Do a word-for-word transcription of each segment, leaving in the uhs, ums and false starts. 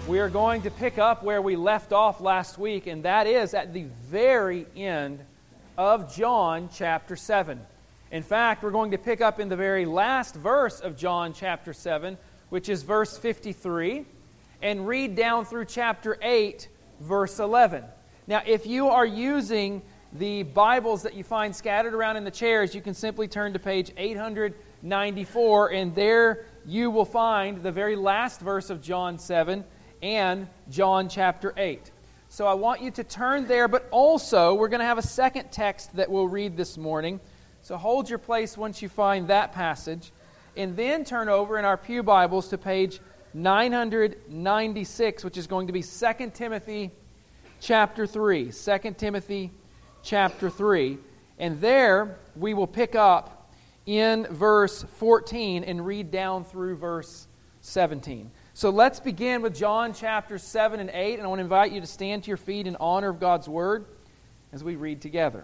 We are going to pick up where we left off last week, and that is at the very end of John chapter seven. In fact, we're going to pick up in the very last verse of John chapter seven, which is verse fifty-three, and read down through chapter eight, verse eleven. Now, if you are using the Bibles that you find scattered around in the chairs, you can simply turn to page eight ninety-four, and there you will find the very last verse of John seven and John chapter eight. So I want you to turn there, but also we're going to have a second text that we'll read this morning. So hold your place once you find that passage, and then turn over in our pew Bibles to page nine ninety-six, which is going to be Second Timothy chapter three. Second Timothy chapter three. And there we will pick up in verse fourteen and read down through verse seventeen. So let's begin with John chapter seven and eight, and I want to invite you to stand to your feet in honor of God's Word as we read together.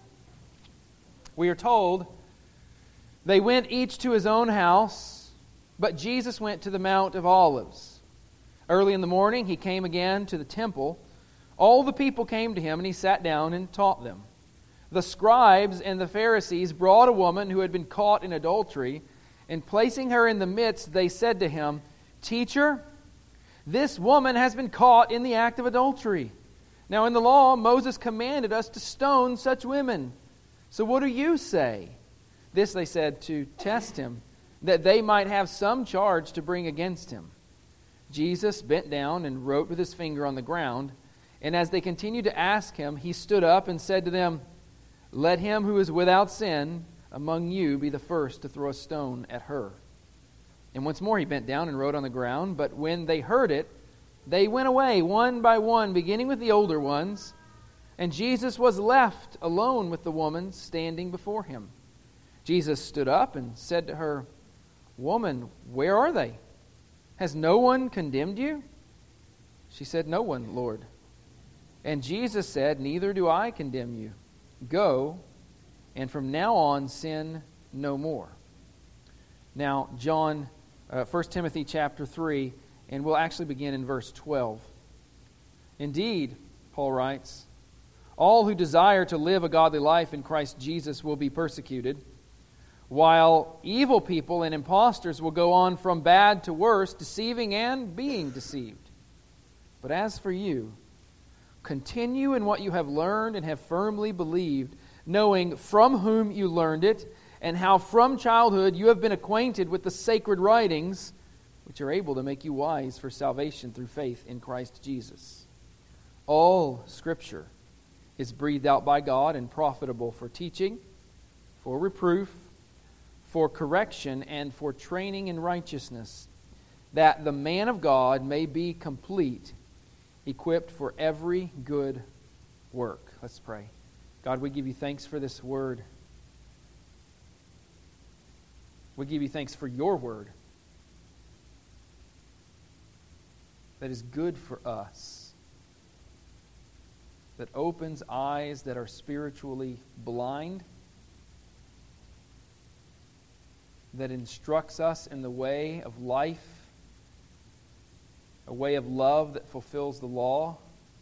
We are told, they went each to his own house, but Jesus went to the Mount of Olives. Early in the morning he came again to the temple. All the people came to him, and he sat down and taught them. The scribes and the Pharisees brought a woman who had been caught in adultery, and placing her in the midst, they said to him, "Teacher, this woman has been caught in the act of adultery. Now in the law, Moses commanded us to stone such women. So what do you say?" This they said to test him, that they might have some charge to bring against him. Jesus bent down and wrote with his finger on the ground, and as they continued to ask him, he stood up and said to them, "Let him who is without sin among you be the first to throw a stone at her." And once more he bent down and wrote on the ground, but when they heard it, they went away one by one, beginning with the older ones. And Jesus was left alone with the woman standing before him. Jesus stood up and said to her, "Woman, where are they? Has no one condemned you?" She said, "No one, Lord." And Jesus said, "Neither do I condemn you. Go, and from now on sin no more." Now, John, uh, First Timothy chapter three, and we'll actually begin in verse twelve. "Indeed," Paul writes, "all who desire to live a godly life in Christ Jesus will be persecuted, while evil people and impostors will go on from bad to worse, deceiving and being deceived. But as for you, continue in what you have learned and have firmly believed, knowing from whom you learned it, and how from childhood you have been acquainted with the sacred writings, which are able to make you wise for salvation through faith in Christ Jesus. All Scripture is breathed out by God and profitable for teaching, for reproof, for correction, and for training in righteousness, that the man of God may be complete, equipped for every good work." Let's pray. God, we give you thanks for this word. We give you thanks for your word that is good for us, that opens eyes that are spiritually blind, that instructs us in the way of life, a way of love that fulfills the law,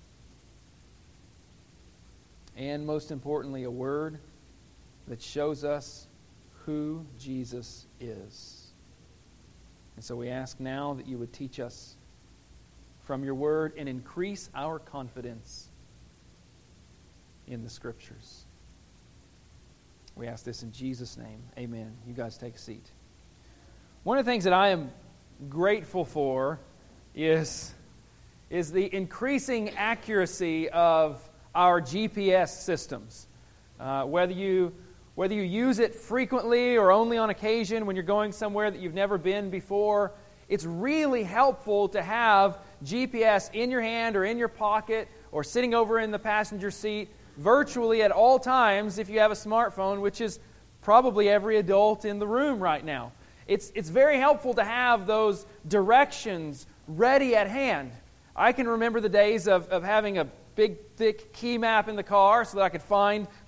and most importantly, a word that shows us who Jesus is. And so we ask now that you would teach us from your word and increase our confidence in the Scriptures. We ask this in Jesus' name. Amen. You guys take a seat. One of the things that I am grateful for is, is the increasing accuracy of our G P S systems. Uh, whether you whether you use it frequently or only on occasion when you're going somewhere that you've never been before, it's really helpful to have G P S in your hand or in your pocket or sitting over in the passenger seat virtually at all times if you have a smartphone, which is probably every adult in the room right now. It's, it's very helpful to have those directions ready at hand. I can remember the days of, of having a big, thick key map in the car so that I could find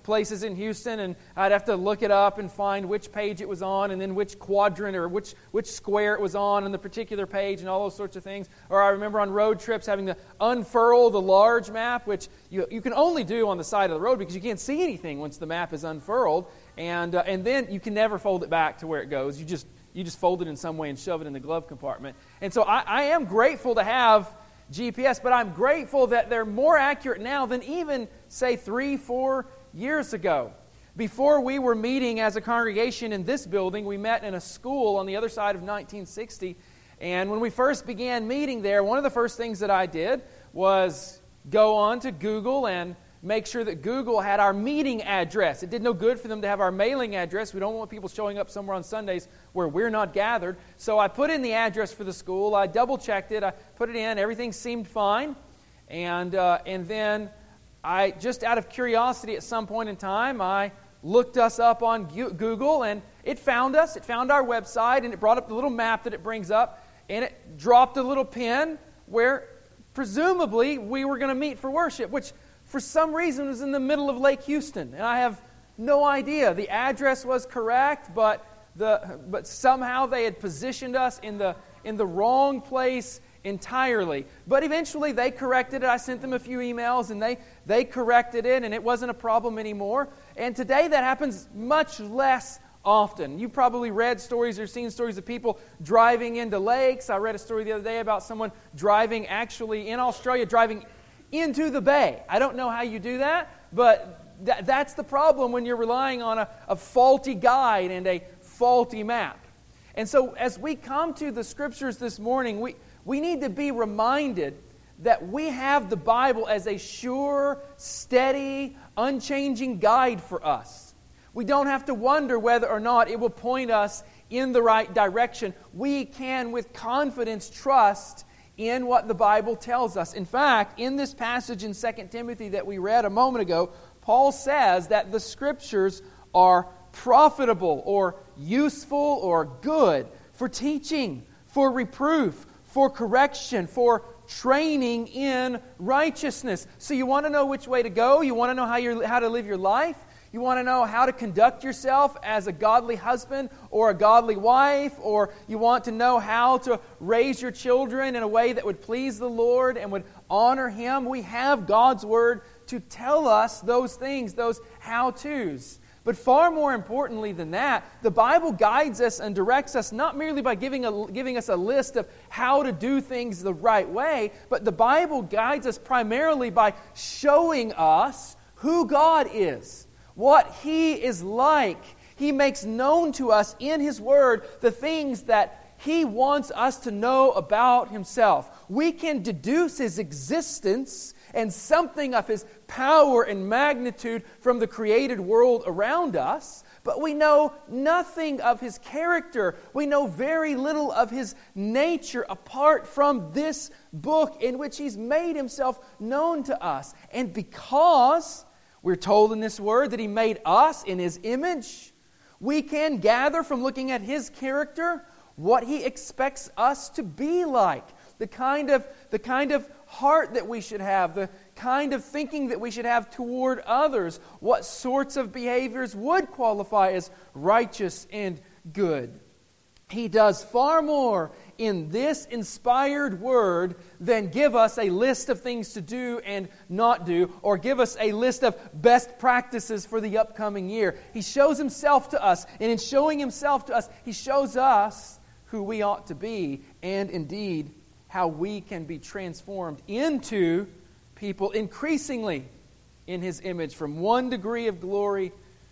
places in Houston, and I'd have to look it up and find which page it was on, and then which quadrant or which which square it was on on the particular page, and all those sorts of things. Or I remember on road trips having to unfurl the large map, which you you can only do on the side of the road because you can't see anything once the map is unfurled, and uh, and then you can never fold it back to where it goes. You just you just fold it in some way and shove it in the glove compartment. And so I, I am grateful to have G P S, but I'm grateful that they're more accurate now than even, say, three, four years ago. Before we were meeting as a congregation in this building, we met in a school on the other side of nineteen sixty. And when we first began meeting there, one of the first things that I did was go on to Google and make sure that Google had our meeting address. It did no good for them to have our mailing address. We don't want people showing up somewhere on Sundays where we're not gathered. So I put in the address for the school. I double-checked it. I put it in. Everything seemed fine. And uh, and then I, just out of curiosity at some point in time, I looked us up on Google, and it found us. It found our website, and it brought up the little map that it brings up, and it dropped a little pin where presumably we were going to meet for worship, which for some reason was in the middle of Lake Houston, and I have no idea. The address was correct, but the but somehow they had positioned us in the in the wrong place entirely. But eventually they corrected it. I sent them a few emails, and they they corrected it, and it wasn't a problem anymore. And today that happens much less often. You probably read stories or seen stories of people driving into lakes. I read a story the other day about someone driving actually in Australia, driving into the bay. I don't know how you do that, but th- that's the problem when you're relying on a, a faulty guide and a faulty map. And so as we come to the Scriptures this morning, we, we need to be reminded that we have the Bible as a sure, steady, unchanging guide for us. We don't have to wonder whether or not it will point us in the right direction. We can, with confidence, trust in what the Bible tells us. In fact, in this passage in Second Timothy that we read a moment ago, Paul says that the Scriptures are profitable or useful or good for teaching, for reproof, for correction, for training in righteousness. So you want to know which way to go? You want to know how you how to live your life? You want to know how to conduct yourself as a godly husband or a godly wife, or you want to know how to raise your children in a way that would please the Lord and would honor Him? We have God's Word to tell us those things, those how-tos. But far more importantly than that, the Bible guides us and directs us not merely by giving, a, giving us a list of how to do things the right way, but the Bible guides us primarily by showing us who God is, what He is like. He makes known to us in His Word the things that He wants us to know about Himself. We can deduce His existence and something of His power and magnitude from the created world around us, but we know nothing of His character. We know very little of His nature apart from this book in which He's made Himself known to us. And because we're told in this Word that He made us in His image, we can gather from looking at His character what He expects us to be like, the kind of the kind of heart that we should have, the kind of thinking that we should have toward others, what sorts of behaviors would qualify as righteous and good. He does far more in this inspired Word than give us a list of things to do and not do, or give us a list of best practices for the upcoming year. He shows Himself to us, and in showing Himself to us, He shows us who we ought to be, and indeed how we can be transformed into people increasingly in His image from one degree of glory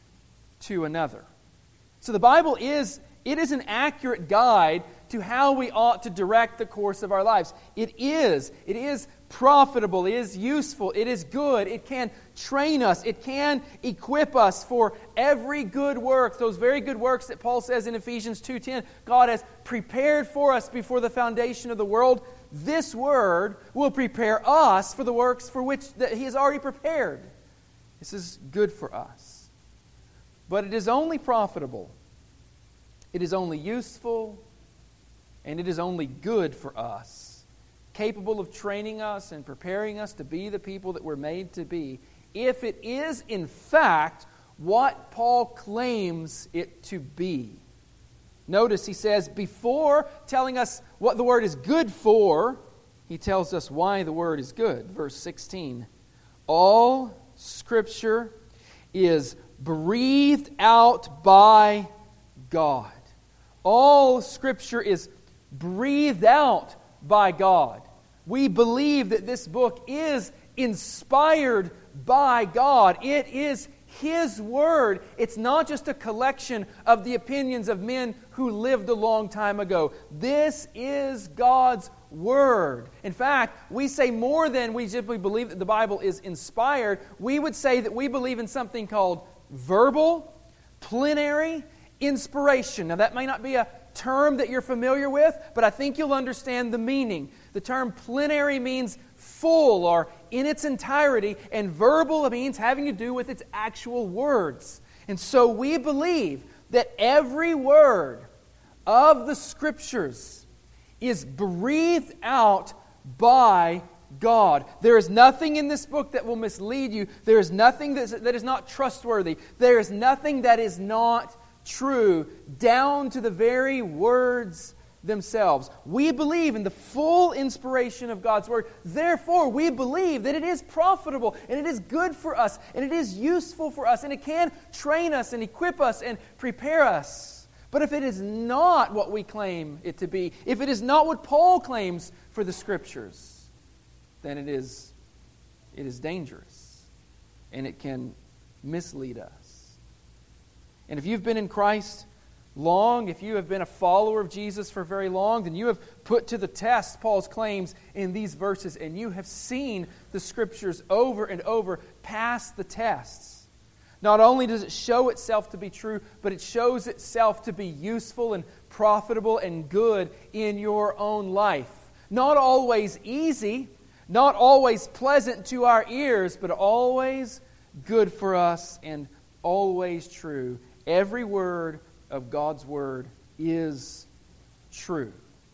to another. So the Bible is, it is an accurate guide to how we ought to direct the course of our lives. It is, it is profitable, it is useful, it is good, it can train us, it can equip us for every good work, those very good works that Paul says in Ephesians two ten, God has prepared for us before the foundation of the world. This Word will prepare us for the works for which that He has already prepared. This is good for us. But it is only profitable, it is only useful, and it is only good for us, capable of training us and preparing us to be the people that we're made to be, if it is in fact what Paul claims it to be. Notice he says, before telling us what the word is good for, he tells us why the word is good. Verse sixteen, all Scripture is breathed out by God. All Scripture is breathed out by God. We believe that this book is inspired by God. It is His Word. It's not just a collection of the opinions of men who lived a long time ago. This is God's Word. In fact, we say more than we simply believe that the Bible is inspired. We would say that we believe in something called verbal, plenary inspiration. Now, that may not be a term that you're familiar with, but I think you'll understand the meaning. The term plenary means full or in its entirety, and verbal means having to do with its actual words. And so we believe that every word of the Scriptures is breathed out by God. There is nothing in this book that will mislead you. There is nothing that is, that is not trustworthy. There is nothing that is not true, down to the very words themselves. We believe in the full inspiration of God's Word. Therefore, we believe that it is profitable and it is good for us and it is useful for us and it can train us and equip us and prepare us. But if it is not what we claim it to be, if it is not what Paul claims for the Scriptures, then it is, it is dangerous and it can mislead us. And if you've been in Christ long, if you have been a follower of Jesus for very long, then you have put to the test Paul's claims in these verses, and you have seen the Scriptures over and over pass the tests. Not only does it show itself to be true, but it shows itself to be useful and profitable and good in your own life. Not always easy, not always pleasant to our ears, but always good for us and always true. Every word of God's Word is true.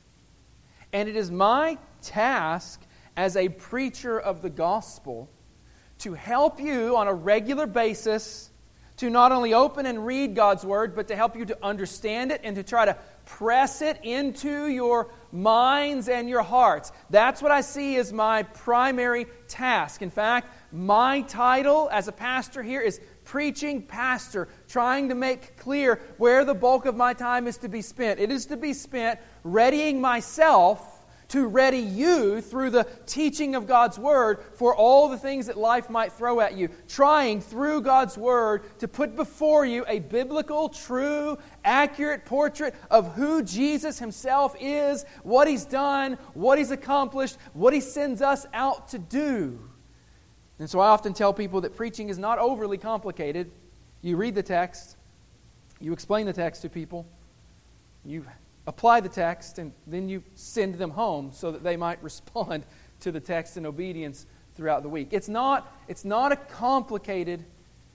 And it is my task as a preacher of the gospel to help you on a regular basis to not only open and read God's Word, but to help you to understand it and to try to press it into your minds and your hearts. That's what I see as my primary task. In fact, my title as a pastor here is Preaching Pastor, trying to make clear where the bulk of my time is to be spent. It is to be spent readying myself to ready you through the teaching of God's Word for all the things that life might throw at you. Trying through God's Word to put before you a biblical, true, accurate portrait of who Jesus Himself is, what He's done, what He's accomplished, what He sends us out to do. And so I often tell people that preaching is not overly complicated. You read the text, you explain the text to people, you apply the text, and then you send them home so that they might respond to the text in obedience throughout the week. It's not, it's not a complicated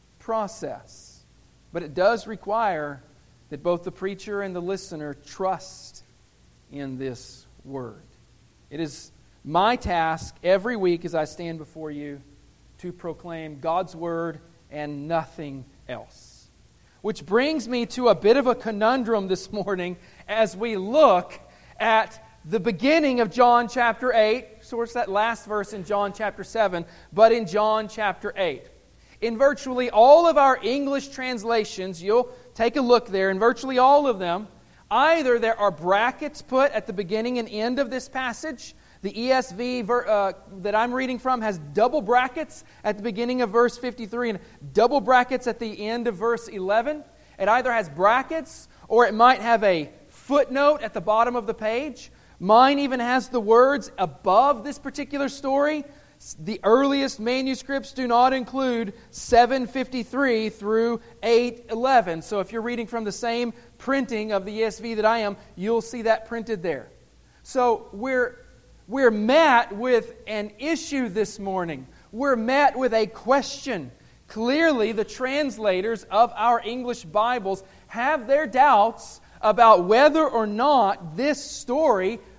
process, but it does require that both the preacher and the listener trust in this Word. It is my task every week as I stand before you to proclaim God's Word and nothing else. Which brings me to a bit of a conundrum this morning as we look at the beginning of John chapter eight. So it's that last verse in John chapter seven, but in John chapter eight. In virtually all of our English translations, you'll take a look there, in virtually all of them, either there are brackets put at the beginning and end of this passage. The E S V ver, uh, that I'm reading from has double brackets at the beginning of verse fifty-three and double brackets at the end of verse eleven. It either has brackets or it might have a footnote at the bottom of the page. Mine even has the words above this particular story. The earliest manuscripts do not include seven fifty-three through eight eleven. So if you're reading from the same printing of the E S V that I am, you'll see that printed there. So we're We're met with an issue this morning. We're met with a question. Clearly, the translators of our English Bibles have their doubts about whether or not this story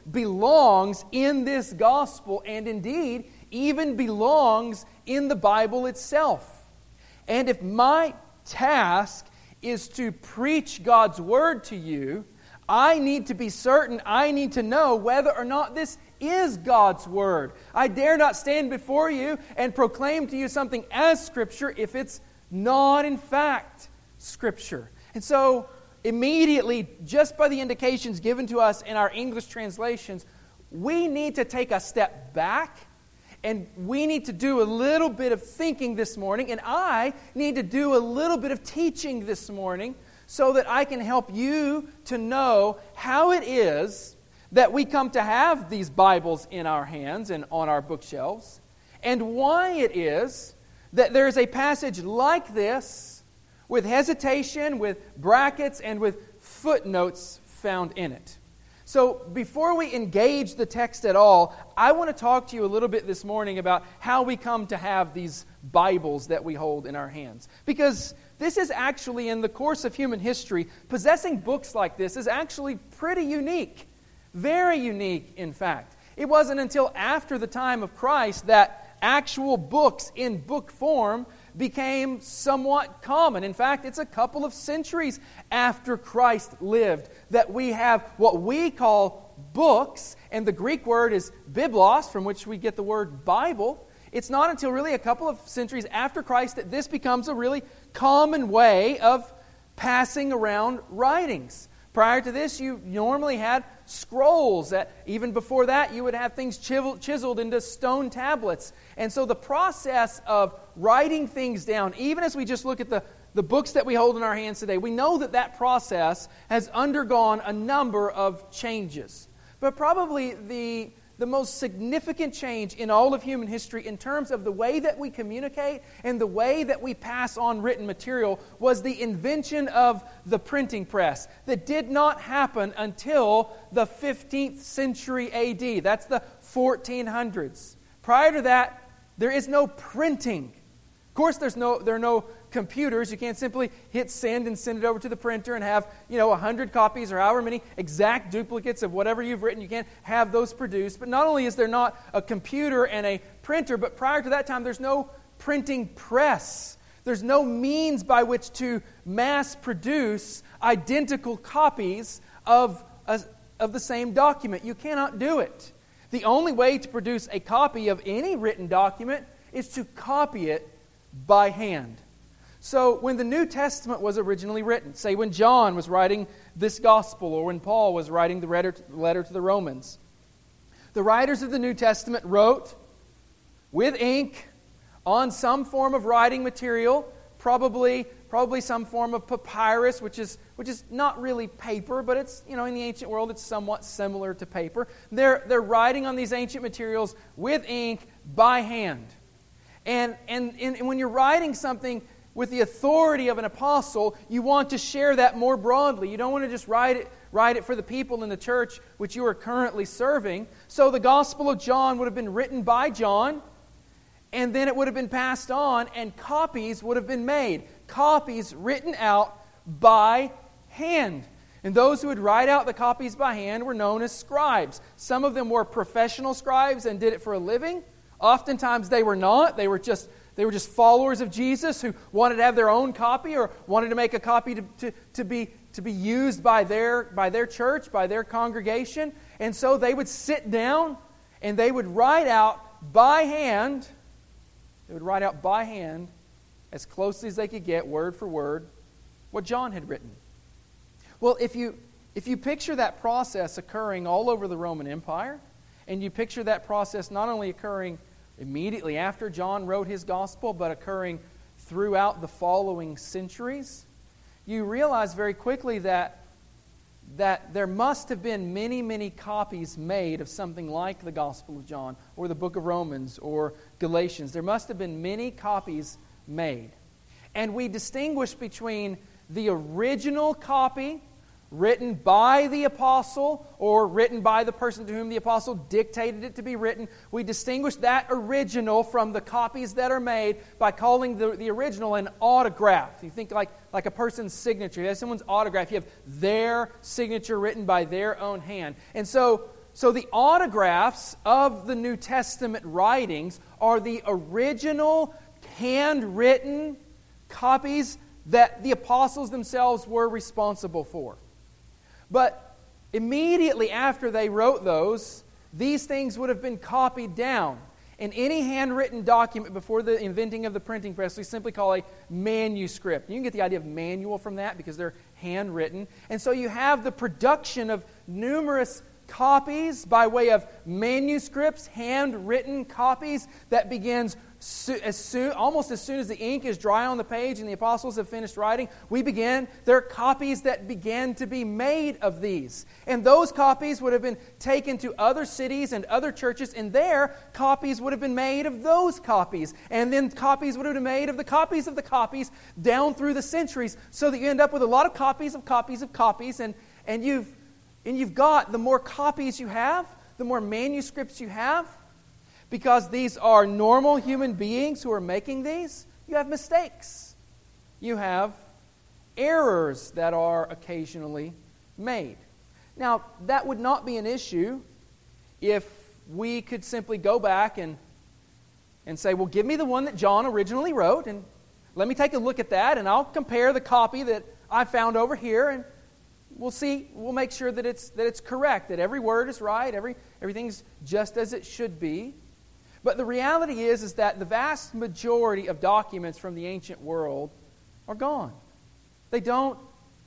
belongs in this gospel, and indeed even belongs in the Bible itself. And if my task is to preach God's Word to you, I need to be certain, I need to know whether or not this is God's Word. I dare not stand before you and proclaim to you something as Scripture if it's not in fact Scripture. And so, immediately, just by the indications given to us in our English translations, we need to take a step back, and we need to do a little bit of thinking this morning, and I need to do a little bit of teaching this morning so that I can help you to know how it is that we come to have these Bibles in our hands and on our bookshelves, and why it is that there is a passage like this with hesitation, with brackets, and with footnotes found in it. So before we engage the text at all, I want to talk to you a little bit this morning about how we come to have these Bibles that we hold in our hands. Because this is actually, in the course of human history, possessing books like this is actually pretty unique. Very unique, in fact. It wasn't until after the time of Christ that actual books in book form became somewhat common. In fact, it's a couple of centuries after Christ lived that we have what we call books, and the Greek word is biblos, from which we get the word Bible. It's not until really a couple of centuries after Christ that this becomes a really common way of passing around writings. Prior to this, you normally had scrolls. That even before that, you would have things chiseled into stone tablets. And so the process of writing things down, even as we just look at the, the books that we hold in our hands today, we know that that process has undergone a number of changes. But probably the, the most significant change in all of human history in terms of the way that we communicate and the way that we pass on written material was the invention of the printing press that did not happen until the fifteenth century A D. That's the fourteen hundreds. Prior to that, there is no printing. Of course, there's no there are no computers. You can't simply hit send and send it over to the printer and have, you know, a hundred copies or however many exact duplicates of whatever you've written. You can't have those produced. But not only is there not a computer and a printer, but prior to that time, there's no printing press. There's no means by which to mass produce identical copies of, a, of the same document. You cannot do it. The only way to produce a copy of any written document is to copy it by hand. So when the New Testament was originally written, say when John was writing this gospel or when Paul was writing the letter to the Romans, the writers of the New Testament wrote with ink on some form of writing material, probably probably some form of papyrus, which is which is not really paper, but it's, you know, in the ancient world it's somewhat similar to paper. They're they're writing on these ancient materials with ink by hand. And and, and when you're writing something with the authority of an apostle, you want to share that more broadly. You don't want to just write it, write it for the people in the church which you are currently serving. So the Gospel of John would have been written by John, and then it would have been passed on, and copies would have been made. Copies written out by hand. And those who would write out the copies by hand were known as scribes. Some of them were professional scribes and did it for a living. Oftentimes they were not. They were just They were just followers of Jesus who wanted to have their own copy or wanted to make a copy to, to, to, be, to be used by their, by their church, by their congregation. And so they would sit down and they would write out by hand, they would write out by hand, as closely as they could get, word for word, what John had written. Well, if you, if you picture that process occurring all over the Roman Empire, and you picture that process not only occurring immediately after John wrote his gospel, but occurring throughout the following centuries, you realize very quickly that, that there must have been many, many copies made of something like the Gospel of John or the book of Romans or Galatians. There must have been many copies made. And we distinguish between the original copy written by the apostle or written by the person to whom the apostle dictated it to be written. We distinguish that original from the copies that are made by calling the, the original an autograph. You think like, like a person's signature. You have someone's autograph. You have their signature written by their own hand. And so, So the autographs of the New Testament writings are the original handwritten copies that the apostles themselves were responsible for. But immediately after they wrote those, these things would have been copied down. In any handwritten document before the inventing of the printing press, we simply call a manuscript. You can get the idea of manual from that because they're handwritten. And so you have the production of numerous copies by way of manuscripts, handwritten copies that begins so, as soon, almost as soon as the ink is dry on the page and the apostles have finished writing. We begin. There are copies that began to be made of these. And those copies would have been taken to other cities and other churches, and there copies would have been made of those copies. And then copies would have been made of the copies of the copies down through the centuries, so that you end up with a lot of copies of copies of copies, and, and you've And you've got, the more copies you have, the more manuscripts you have, because these are normal human beings who are making these, you have mistakes. You have errors that are occasionally made. Now, that would not be an issue if we could simply go back and, and say, well, give me the one that John originally wrote, and let me take a look at that, and I'll compare the copy that I found over here, and We'll see, we'll make sure that it's that it's correct, that every word is right, every everything's just as it should be. But the reality is, is that the vast majority of documents from the ancient world are gone. They don't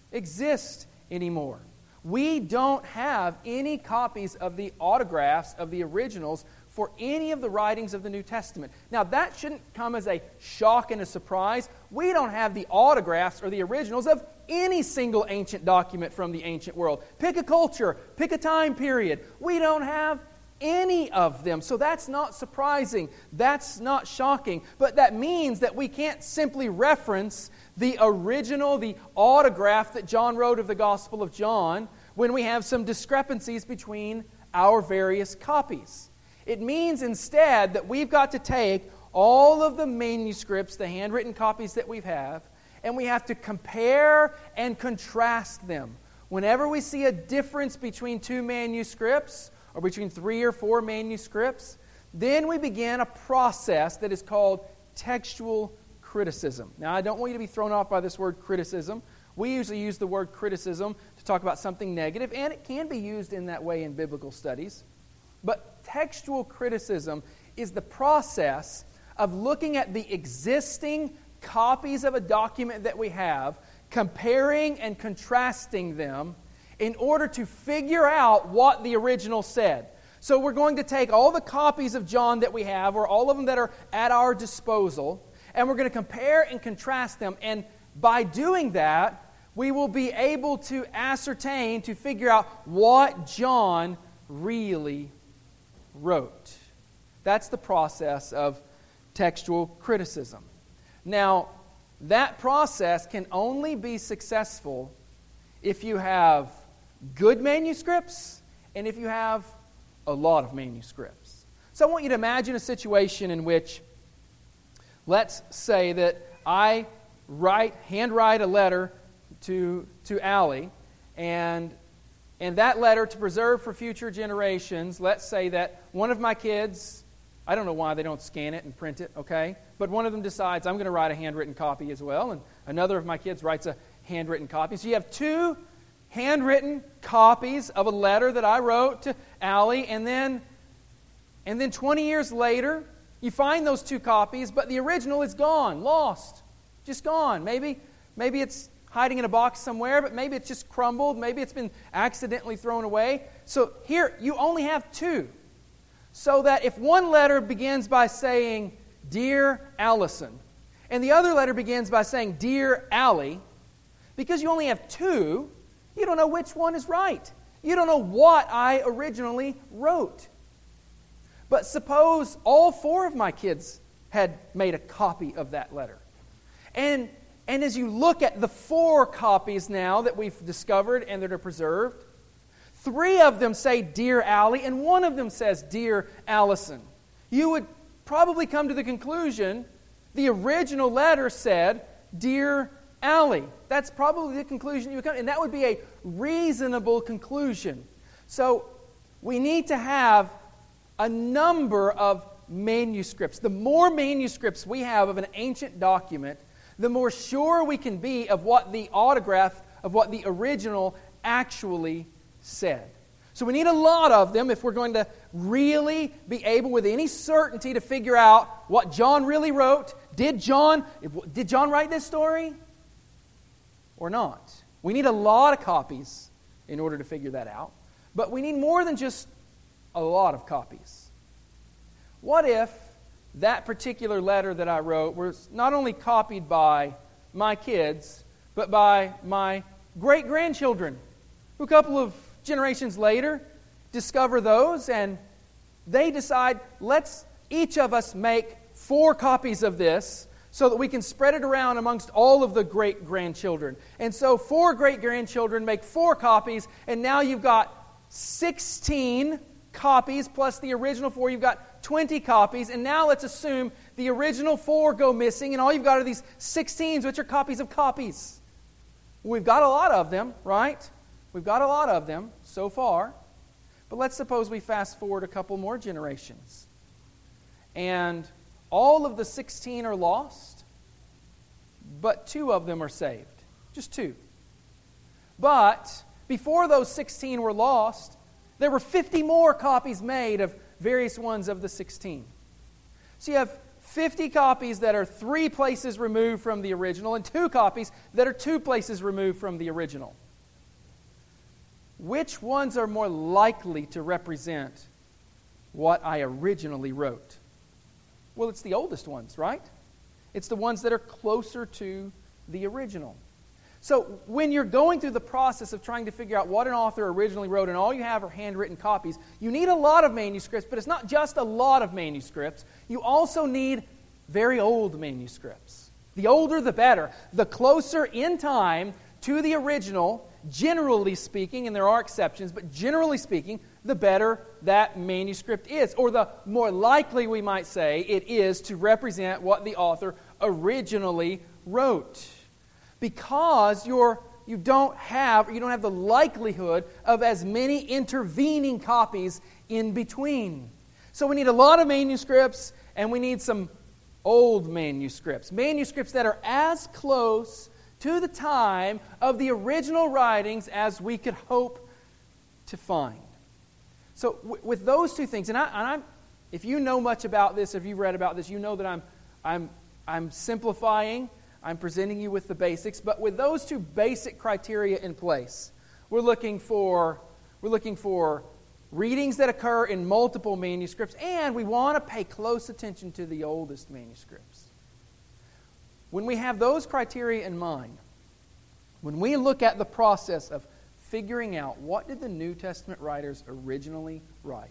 exist anymore. We don't have any copies of the autographs of the originals for any of the writings of the New Testament. Now, that shouldn't come as a shock and a surprise. We don't have the autographs or the originals of any single ancient document from the ancient world. Pick a culture, pick a time period. We don't have any of them. So that's not surprising. That's not shocking. But that means that we can't simply reference the original, the autograph that John wrote of the Gospel of John when we have some discrepancies between our various copies. It means instead that we've got to take all of the manuscripts, the handwritten copies that we have, and we have to compare and contrast them. Whenever we see a difference between two manuscripts, or between three or four manuscripts, then we begin a process that is called textual criticism. Now, I don't want you to be thrown off by this word criticism. We usually use the word criticism to talk about something negative, and it can be used in that way in biblical studies. But textual criticism is the process of looking at the existing copies of a document that we have, comparing and contrasting them in order to figure out what the original said. So we're going to take all the copies of John that we have, or all of them that are at our disposal, and we're going to compare and contrast them. And by doing that, we will be able to ascertain, to figure out what John really wrote. That's the process of textual criticism. Now, that process can only be successful if you have good manuscripts and if you have a lot of manuscripts. So I want you to imagine a situation in which, let's say that I write, handwrite a letter to to Allie, and and that letter, to preserve for future generations, let's say that one of my kids, I don't know why they don't scan it and print it, okay? But one of them decides, I'm going to write a handwritten copy as well, and another of my kids writes a handwritten copy. So you have two handwritten copies of a letter that I wrote to Allie, and then, and then twenty years later, you find those two copies, but the original is gone, lost, just gone. Maybe, maybe it's hiding in a box somewhere, but maybe it's just crumbled, maybe it's been accidentally thrown away. So here, you only have two. So that if one letter begins by saying, Dear Allison, and the other letter begins by saying, Dear Allie, because you only have two, you don't know which one is right. You don't know what I originally wrote. But suppose all four of my kids had made a copy of that letter. And, and as you look at the four copies now that we've discovered and that are preserved, three of them say, Dear Allie, and one of them says, Dear Allison. You would probably come to the conclusion the original letter said, Dear Allie. That's probably the conclusion you would come to, and that would be a reasonable conclusion. So we need to have a number of manuscripts. The more manuscripts we have of an ancient document, the more sure we can be of what the autograph, of what the original actually said. So we need a lot of them if we're going to really be able with any certainty to figure out what John really wrote. Did John, did John write this story or not? We need a lot of copies in order to figure that out. But we need more than just a lot of copies. What if that particular letter that I wrote was not only copied by my kids, but by my great-grandchildren, who a couple of generations later discover those, and they decide, let's each of us make four copies of this so that we can spread it around amongst all of the great-grandchildren. And so four great-grandchildren make four copies, and now you've got sixteen copies plus the original four. You've got twenty copies, and now let's assume the original four go missing, and all you've got are these sixteens, which are copies of copies. We've got a lot of them, right? We've got a lot of them so far. But let's suppose we fast forward a couple more generations. And all of the sixteen are lost, but two of them are saved. Just two. But before those sixteen were lost, there were fifty more copies made of various ones of the sixteen. So you have fifty copies that are three places removed from the original, and two copies that are two places removed from the original. Which ones are more likely to represent what I originally wrote? Well, it's the oldest ones, right? It's the ones that are closer to the original. So when you're going through the process of trying to figure out what an author originally wrote, and all you have are handwritten copies, you need a lot of manuscripts, but it's not just a lot of manuscripts. You also need very old manuscripts. The older, the better. The closer in time to the original, generally speaking, and there are exceptions, but generally speaking, the better that manuscript is, or the more likely, we might say, it is to represent what the author originally wrote. Because you're, you don't have, you don't have the likelihood of as many intervening copies in between. So we need a lot of manuscripts, and we need some old manuscripts. Manuscripts that are as close to the time of the original writings as we could hope to find. So w- with those two things, and, I, and I'm, if you know much about this, if you've read about this, you know that I'm, I'm, I'm simplifying. I'm presenting you with the basics, but with those two basic criteria in place, we're looking for we're looking for readings that occur in multiple manuscripts, and we want to pay close attention to the oldest manuscripts. When we have those criteria in mind, when we look at the process of figuring out what did the New Testament writers originally write,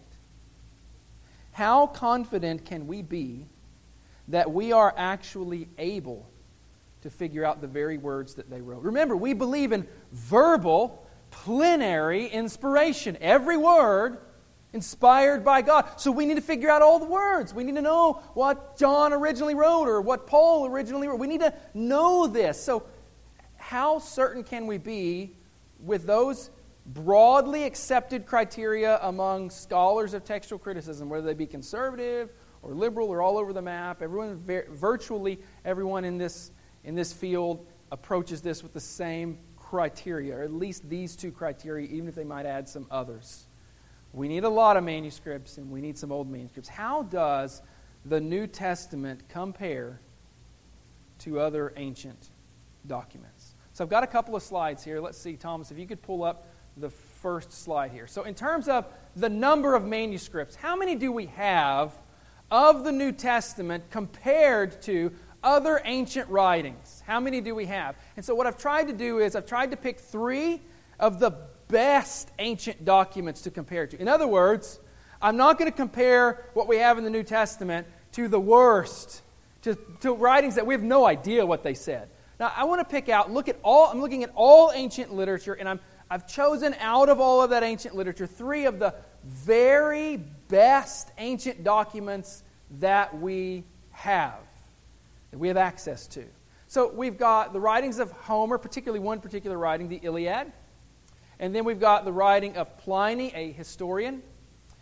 how confident can we be that we are actually able to figure out the very words that they wrote? Remember, we believe in verbal, plenary inspiration. Every word inspired by God. So we need to figure out all the words. We need to know what John originally wrote or what Paul originally wrote. We need to know this. So how certain can we be with those broadly accepted criteria among scholars of textual criticism, whether they be conservative or liberal or all over the map? Everyone, virtually everyone in this in this field approaches this with the same criteria, or at least these two criteria, even if they might add some others. We need a lot of manuscripts, and we need some old manuscripts. How does the New Testament compare to other ancient documents? So I've got a couple of slides here. Let's see, Thomas, if you could pull up the first slide here. So in terms of the number of manuscripts, how many do we have of the New Testament compared to other ancient writings? How many do we have? And so what I've tried to do is I've tried to pick three of the best ancient documents to compare to. In other words, I'm not going to compare what we have in the New Testament to the worst, to, to writings that we have no idea what they said. Now, I want to pick out, look at all, I'm looking at all ancient literature, and I'm, I've chosen out of all of that ancient literature three of the very best ancient documents that we have, that we have access to. So we've got the writings of Homer, particularly one particular writing, the Iliad. And then we've got the writing of Pliny, a historian.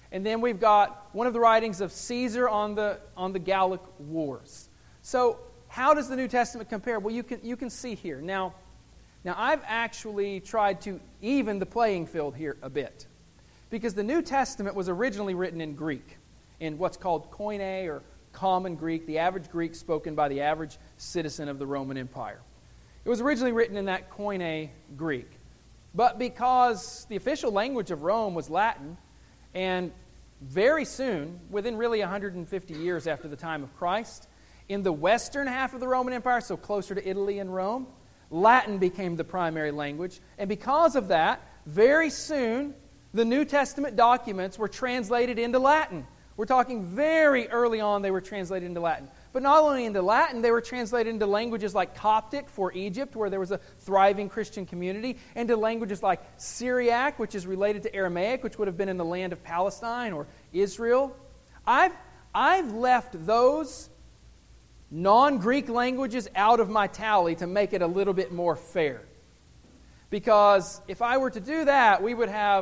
And then we've got one of the writings of Caesar on the on the Gallic Wars. So how does the New Testament compare? Well, you can you can see here. Now, now I've actually tried to even the playing field here a bit, because the New Testament was originally written in Greek, in what's called Koine, or Common Greek, the average Greek spoken by the average citizen of the Roman Empire. It was originally written in that Koine Greek. But because the official language of Rome was Latin, and very soon, within really one hundred fifty years after the time of Christ, in the western half of the Roman Empire, so closer to Italy and Rome, Latin became the primary language. And because of that, very soon, the New Testament documents were translated into Latin. We're talking very early on they were translated into Latin. But not only into Latin, they were translated into languages like Coptic for Egypt, where there was a thriving Christian community, and to languages like Syriac, which is related to Aramaic, which would have been in the land of Palestine or Israel. I've, I've left those non-Greek languages out of my tally to make it a little bit more fair. Because if I were to do that, we would have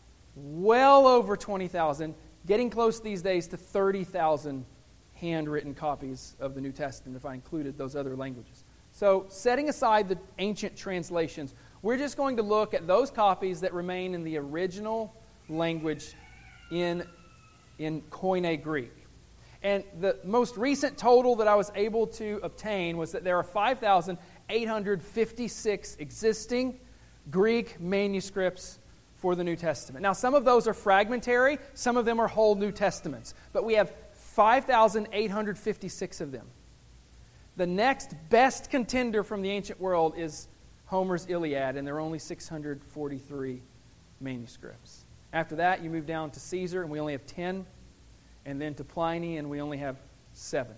well over twenty thousand, getting close these days to thirty thousand handwritten copies of the New Testament if I included those other languages. So, setting aside the ancient translations, we're just going to look at those copies that remain in the original language in, in Koine Greek. And the most recent total that I was able to obtain was that there are five thousand eight hundred fifty-six existing Greek manuscripts for the New Testament. Now, some of those are fragmentary, some of them are whole New Testaments, but we have five thousand eight hundred fifty-six of them. The next best contender from the ancient world is Homer's Iliad, and there are only six hundred forty-three manuscripts. After that, you move down to Caesar, and we only have ten, and then to Pliny, and we only have seven.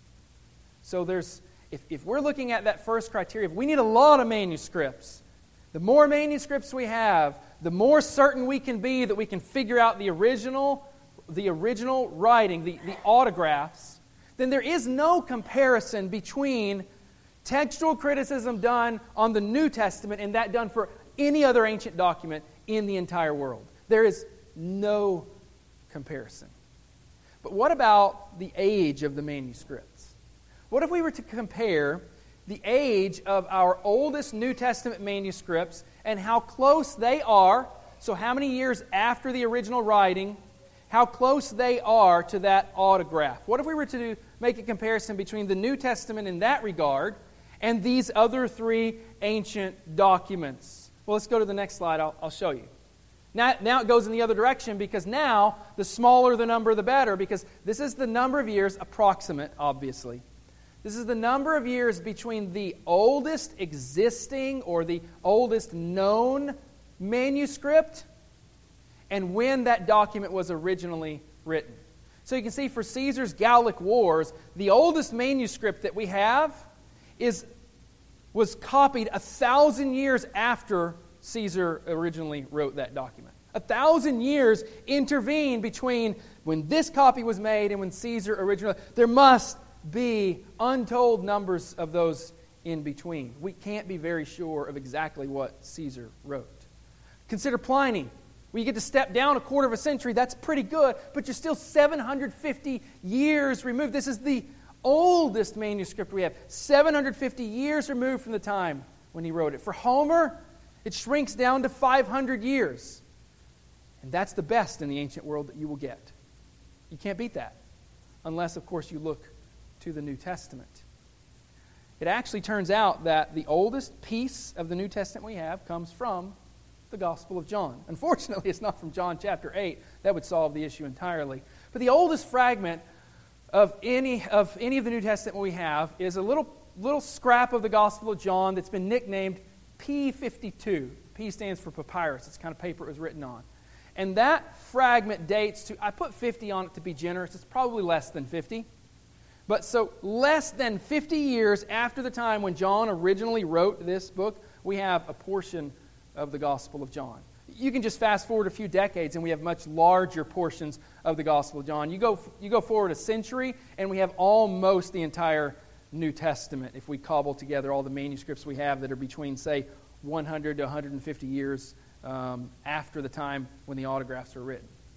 So there's, if, if we're looking at that first criteria, if we need a lot of manuscripts, the more manuscripts we have, the more certain we can be that we can figure out the original the original writing, the, the autographs, then there is no comparison between textual criticism done on the New Testament and that done for any other ancient document in the entire world. There is no comparison. But what about the age of the manuscripts? What if we were to compare the age of our oldest New Testament manuscripts and how close they are, so how many years after the original writing, how close they are to that autograph? What if we were to do, make a comparison between the New Testament in that regard and these other three ancient documents? Well, let's go to the next slide. I'll, I'll show you. Now, now it goes in the other direction, because now the smaller the number, the better, because this is the number of years, approximate, obviously. This is the number of years between the oldest existing or the oldest known manuscript and when that document was originally written. So you can see for Caesar's Gallic Wars, the oldest manuscript that we have is was copied a thousand years after Caesar originally wrote that document. A thousand years intervened between when this copy was made and when Caesar originally... There must be untold numbers of those in between. We can't be very sure of exactly what Caesar wrote. Consider Pliny. Well, you get to step down a quarter of a century, that's pretty good, but you're still seven hundred fifty years removed. This is the oldest manuscript we have, seven hundred fifty years removed from the time when he wrote it. For Homer, it shrinks down to five hundred years. And that's the best in the ancient world that you will get. You can't beat that, unless, of course, you look to the New Testament. It actually turns out that the oldest piece of the New Testament we have comes from the Gospel of John. Unfortunately, it's not from John chapter eight. That would solve the issue entirely. But the oldest fragment of any of any of the New Testament we have is a little little scrap of the Gospel of John that's been nicknamed P fifty-two. P stands for papyrus. It's the kind of paper it was written on. And that fragment dates to, I put fifty on it to be generous. It's probably less than fifty. But so less than fifty years after the time when John originally wrote this book, we have a portion of the Gospel of John. You can just fast forward a few decades and we have much larger portions of the Gospel of John. You go, you go forward a century and we have almost the entire New Testament if we cobble together all the manuscripts we have that are between, say, one hundred to one hundred fifty years um, after the time when the autographs were written.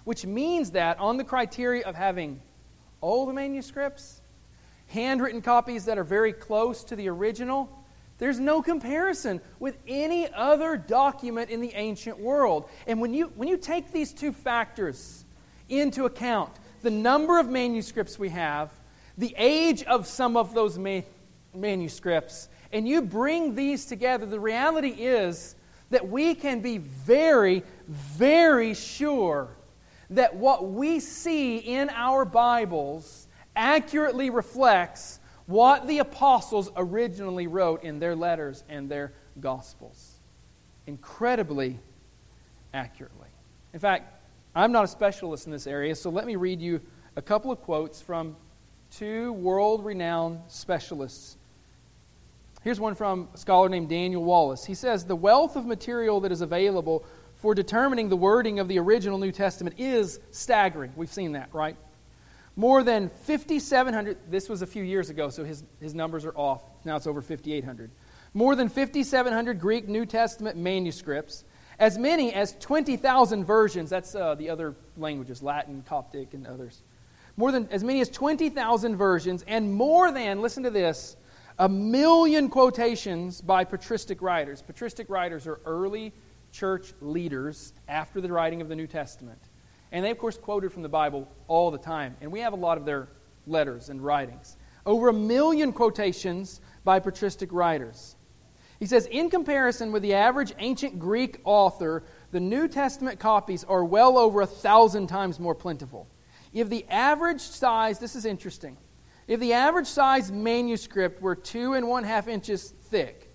which means that on the criteria of having old manuscripts, handwritten copies that are very close to the original, there's no comparison with any other document in the ancient world. And when you, when you take these two factors into account, the number of manuscripts we have, the age of some of those ma- manuscripts, and you bring these together, the reality is that we can be very, very sure that what we see in our Bibles accurately reflects what the apostles originally wrote in their letters and their Gospels. Incredibly accurately. In fact, I'm not a specialist in this area, so let me read you a couple of quotes from two world-renowned specialists. Here's one from a scholar named Daniel Wallace. He says, "The wealth of material that is available for determining the wording of the original New Testament is staggering." We've seen that, right? More than fifty-seven hundred, this was a few years ago, so his, his numbers are off. Now it's over fifty-eight hundred. More than fifty-seven hundred Greek New Testament manuscripts, as many as twenty thousand versions, that's uh, the other languages, Latin, Coptic, and others. More than, as many as twenty thousand versions, and more than, listen to this, a million quotations by patristic writers. Patristic writers are early church leaders after the writing of the New Testament. And they, of course, quoted from the Bible all the time. And we have a lot of their letters and writings. Over a million quotations by patristic writers. He says, in comparison with the average ancient Greek author, the New Testament copies are well over a thousand times more plentiful. If the average size, this is interesting, if the average size manuscript were two and one half inches thick,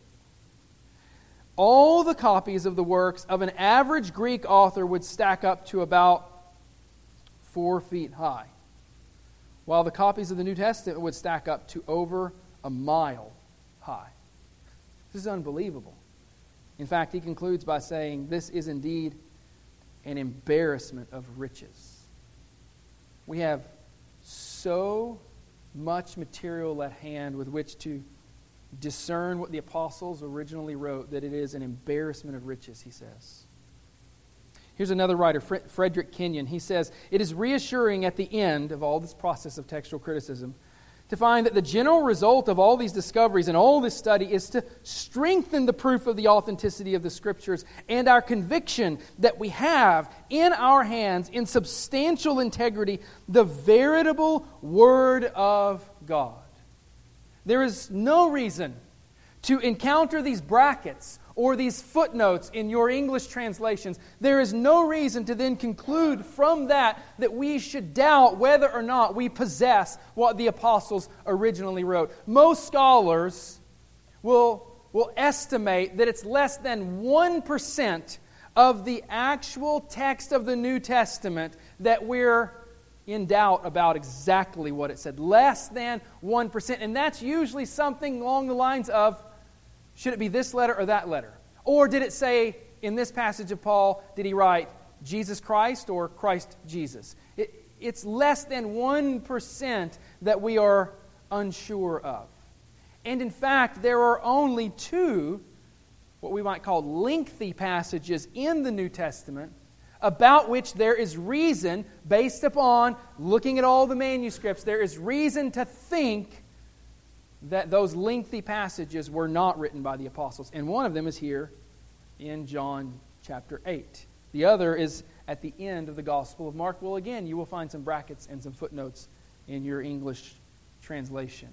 all the copies of the works of an average Greek author would stack up to about four feet high, while the copies of the New Testament would stack up to over a mile high. This is unbelievable. In fact, he concludes by saying, this is indeed an embarrassment of riches. We have so much material at hand with which to discern what the apostles originally wrote that it is an embarrassment of riches, he says. Here's another writer, Frederick Kenyon. He says, it is reassuring at the end of all this process of textual criticism to find that the general result of all these discoveries and all this study is to strengthen the proof of the authenticity of the Scriptures and our conviction that we have in our hands, in substantial integrity, the veritable Word of God. There is no reason to encounter these brackets or these footnotes in your English translations. There is no reason to then conclude from that that we should doubt whether or not we possess what the apostles originally wrote. Most scholars will, will estimate that it's less than one percent of the actual text of the New Testament that we're in doubt about exactly what it said. Less than one percent. And that's usually something along the lines of, should it be this letter or that letter? Or did it say, in this passage of Paul, did he write Jesus Christ or Christ Jesus? It, it's less than one percent that we are unsure of. And in fact, there are only two, what we might call lengthy passages in the New Testament, about which there is reason, based upon looking at all the manuscripts, there is reason to think that those lengthy passages were not written by the apostles. And one of them is here in John chapter eight. The other is at the end of the Gospel of Mark. Well, again, you will find some brackets and some footnotes in your English translation.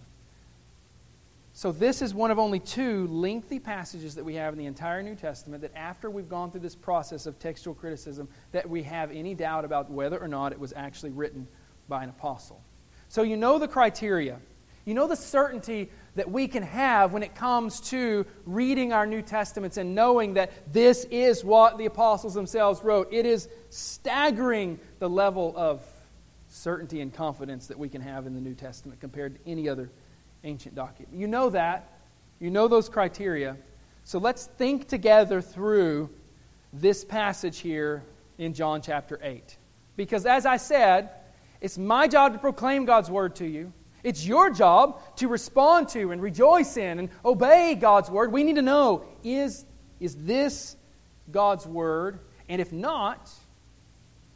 So this is one of only two lengthy passages that we have in the entire New Testament that after we've gone through this process of textual criticism, that we have any doubt about whether or not it was actually written by an apostle. So you know the criteria. You know the certainty that we can have when it comes to reading our New Testaments and knowing that this is what the apostles themselves wrote. It is staggering the level of certainty and confidence that we can have in the New Testament compared to any other ancient document. You know that. You know those criteria. So let's think together through this passage here in John chapter eight. Because as I said, it's my job to proclaim God's Word to you. It's your job to respond to and rejoice in and obey God's Word. We need to know, is, is this God's Word? And if not,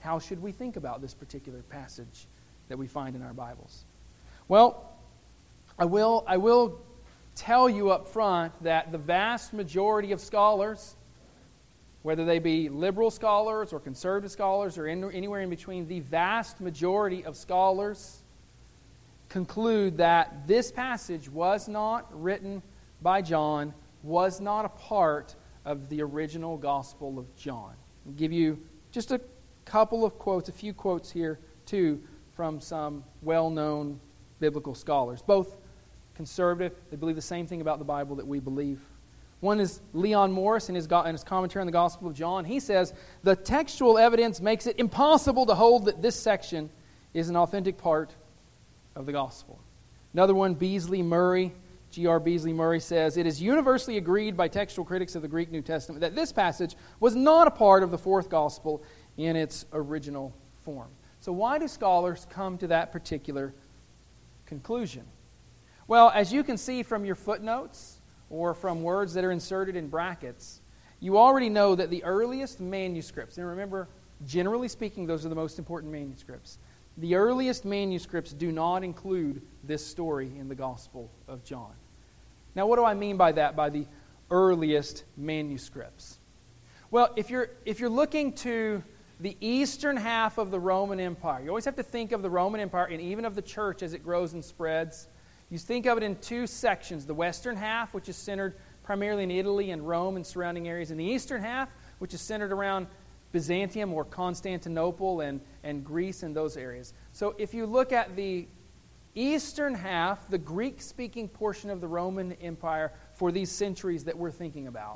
how should we think about this particular passage that we find in our Bibles? Well, I will, I will tell you up front that the vast majority of scholars, whether they be liberal scholars or conservative scholars or in, anywhere in between, the vast majority of scholars conclude that this passage was not written by John, was not a part of the original Gospel of John. I'll give you just a couple of quotes, a few quotes here, too, from some well-known biblical scholars. Both conservative, they believe the same thing about the Bible that we believe. One is Leon Morris in his, in his commentary on the Gospel of John. He says, the textual evidence makes it impossible to hold that this section is an authentic part of the Gospel. Another one, Beasley Murray, G R Beasley Murray says, it is universally agreed by textual critics of the Greek New Testament that this passage was not a part of the fourth Gospel in its original form. So why do scholars come to that particular conclusion? Well, as you can see from your footnotes or from words that are inserted in brackets, you already know that the earliest manuscripts, and remember, generally speaking, those are the most important manuscripts. The earliest manuscripts do not include this story in the Gospel of John. Now, what do I mean by that, by the earliest manuscripts? Well, if you're if you're looking to the eastern half of the Roman Empire, you always have to think of the Roman Empire and even of the church as it grows and spreads. You think of it in two sections. The western half, which is centered primarily in Italy and Rome and surrounding areas, and the eastern half, which is centered around Byzantium or Constantinople and, and Greece and those areas. So if you look at the eastern half, the Greek-speaking portion of the Roman Empire for these centuries that we're thinking about,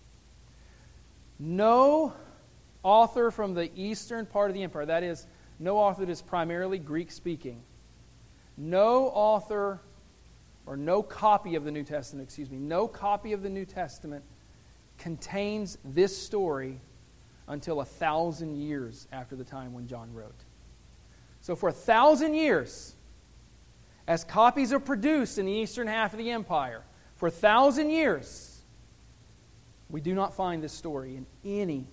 no author from the eastern part of the empire, that is, no author that is primarily Greek-speaking, no author or no copy of the New Testament, excuse me, no copy of the New Testament contains this story until a thousand years after the time when John wrote. So for a thousand years, as copies are produced in the eastern half of the empire, for a thousand years, we do not find this story in any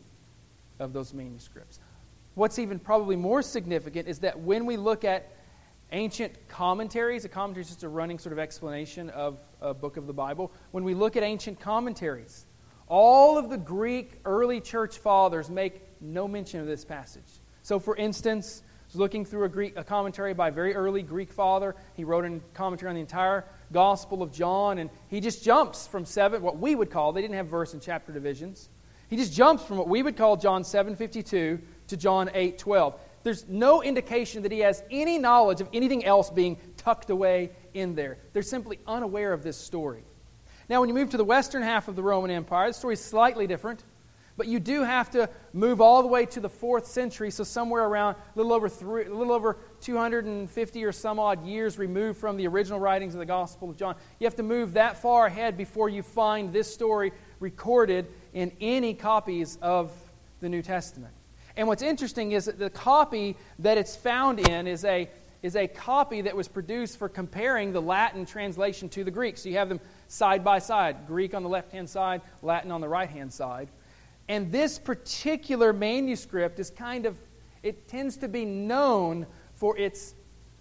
of those manuscripts. What's even probably more significant is that when we look at ancient commentaries, a commentary is just a running sort of explanation of a book of the Bible. When we look at ancient commentaries, all of the Greek early church fathers make no mention of this passage. So for instance, I was looking through a Greek a commentary by a very early Greek father. He wrote a commentary on the entire Gospel of John, and he just jumps from seven, what we would call, they didn't have verse and chapter divisions. He just jumps from what we would call John seven fifty-two to John eight twelve. There's no indication that he has any knowledge of anything else being tucked away in there. They're simply unaware of this story. Now, when you move to the western half of the Roman Empire, the story is slightly different, but you do have to move all the way to the fourth century, so somewhere around a little over three, a little over two hundred fifty or some odd years removed from the original writings of the Gospel of John. You have to move that far ahead before you find this story recorded in any copies of the New Testament. And what's interesting is that the copy that it's found in is a is a copy that was produced for comparing the Latin translation to the Greek. So you have them side by side, Greek on the left-hand side, Latin on the right-hand side. And this particular manuscript is kind of, it tends to be known for its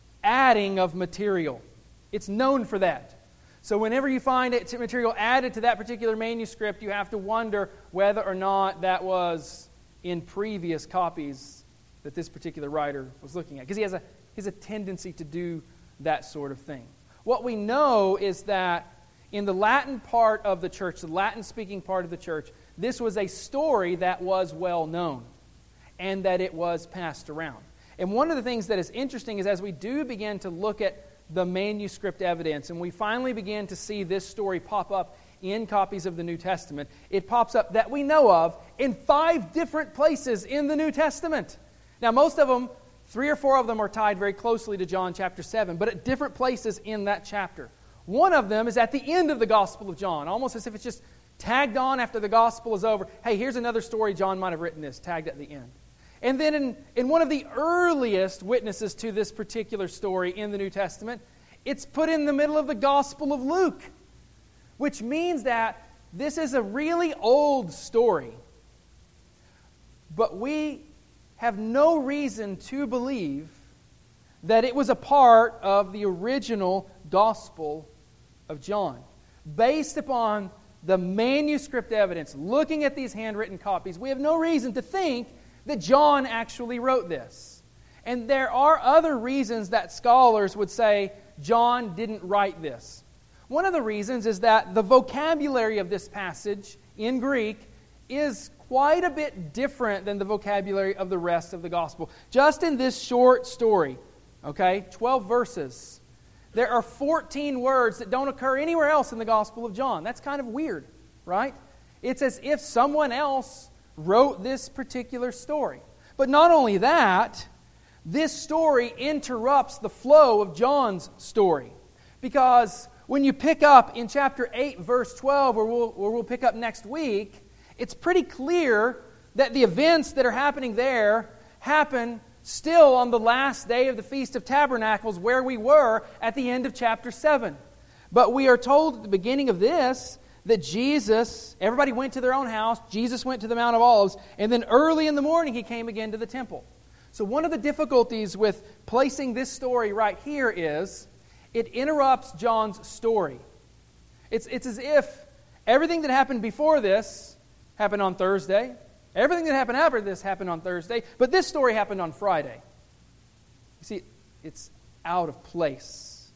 adding of material. It's known for that. So whenever you find it, material added to that particular manuscript, you have to wonder whether or not that was in previous copies that this particular writer was looking at. Because he has a, he has a tendency to do that sort of thing. What we know is that in the Latin part of the church, the Latin-speaking part of the church, this was a story that was well known and that it was passed around. And one of the things that is interesting is as we do begin to look at the manuscript evidence and we finally begin to see this story pop up in copies of the New Testament, it pops up that we know of in five different places in the New Testament. Now, most of them, three or four of them are tied very closely to John chapter seven, but at different places in that chapter. One of them is at the end of the Gospel of John, almost as if it's just tagged on after the Gospel is over. Hey, here's another story John might have written this, tagged at the end. And then in, in one of the earliest witnesses to this particular story in the New Testament, it's put in the middle of the Gospel of Luke, which means that this is a really old story. But we have no reason to believe that it was a part of the original Gospel of John. Based upon the manuscript evidence, looking at these handwritten copies, we have no reason to think that John actually wrote this. And there are other reasons that scholars would say John didn't write this. One of the reasons is that the vocabulary of this passage in Greek is quite a bit different than the vocabulary of the rest of the Gospel. Just in this short story, okay, twelve verses, there are fourteen words that don't occur anywhere else in the Gospel of John. That's kind of weird, right? It's as if someone else wrote this particular story. But not only that, this story interrupts the flow of John's story. Because when you pick up in chapter eight, verse twelve, where we'll, where we'll pick up next week, it's pretty clear that the events that are happening there happen still on the last day of the Feast of Tabernacles, where we were at the end of chapter seven. But we are told at the beginning of this that Jesus, everybody went to their own house, Jesus went to the Mount of Olives, and then early in the morning He came again to the temple. So one of the difficulties with placing this story right here is it interrupts John's story. It's, it's as if everything that happened before this happened on Thursday. Everything that happened after this happened on Thursday. But this story happened on Friday. You see, it's out of place.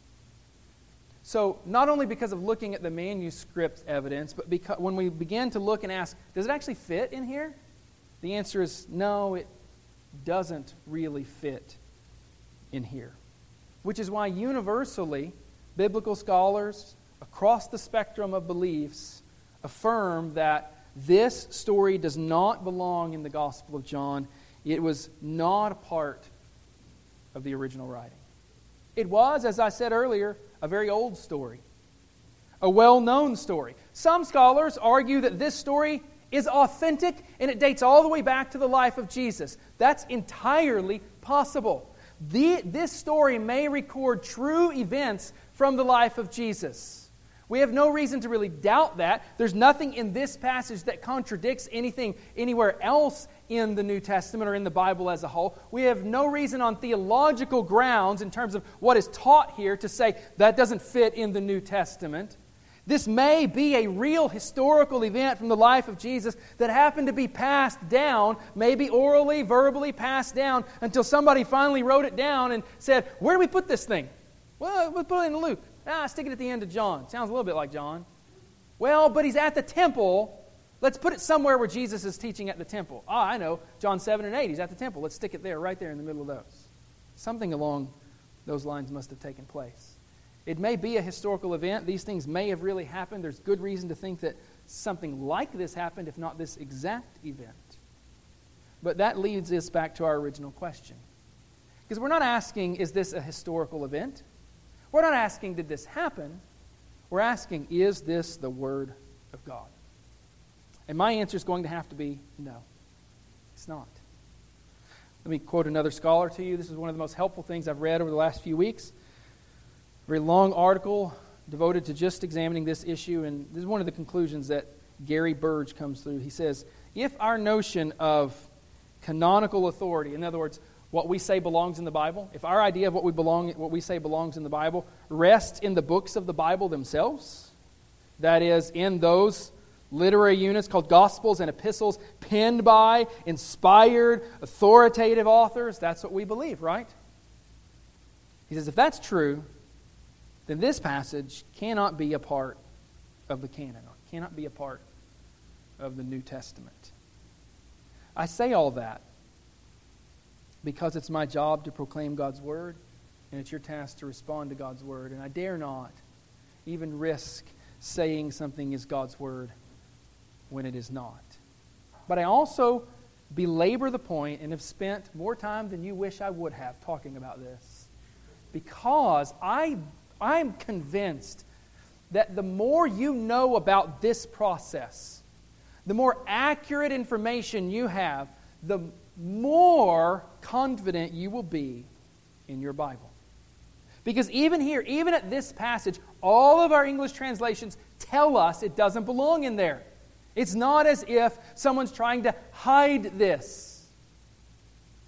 So not only because of looking at the manuscript evidence, but because when we begin to look and ask, does it actually fit in here? The answer is no, it doesn't really fit in here. Which is why universally, biblical scholars across the spectrum of beliefs affirm that this story does not belong in the Gospel of John. It was not a part of the original writing. It was, as I said earlier, a very old story, a well-known story. Some scholars argue that this story is authentic and it dates all the way back to the life of Jesus. That's entirely possible. The, this story may record true events from the life of Jesus. We have no reason to really doubt that. There's nothing in this passage that contradicts anything anywhere else in the New Testament or in the Bible as a whole. We have no reason on theological grounds in terms of what is taught here to say that doesn't fit in the New Testament. This may be a real historical event from the life of Jesus that happened to be passed down, maybe orally, verbally passed down, until somebody finally wrote it down and said, where do we put this thing? Well, we'll put it in Luke. Ah, stick it at the end of John. Sounds a little bit like John. Well, but he's at the temple. Let's put it somewhere where Jesus is teaching at the temple. Ah, I know. John seven and eight, he's at the temple. Let's stick it there, right there in the middle of those. Something along those lines must have taken place. It may be a historical event. These things may have really happened. There's good reason to think that something like this happened, if not this exact event. But that leads us back to our original question. Because we're not asking, is this a historical event? We're not asking, did this happen? We're asking, is this the Word of God? And my answer is going to have to be no. It's not. Let me quote another scholar to you. This is one of the most helpful things I've read over the last few weeks. A very long article devoted to just examining this issue, and this is one of the conclusions that Gary Burge comes through. He says, if our notion of canonical authority, in other words, what we say belongs in the Bible, if our idea of what we belong, what we say belongs in the Bible rests in the books of the Bible themselves, that is, in those literary units called Gospels and Epistles penned by inspired, authoritative authors, that's what we believe, right? He says, if that's true, then this passage cannot be a part of the canon, or cannot be a part of the New Testament. I say all that because it's my job to proclaim God's Word, and it's your task to respond to God's Word. And I dare not even risk saying something is God's Word when it is not. But I also belabor the point and have spent more time than you wish I would have talking about this, because I, I'm convinced that the more you know about this process, the more accurate information you have, the more confident you will be in your Bible. Because even here, even at this passage, all of our English translations tell us it doesn't belong in there. It's not as if someone's trying to hide this.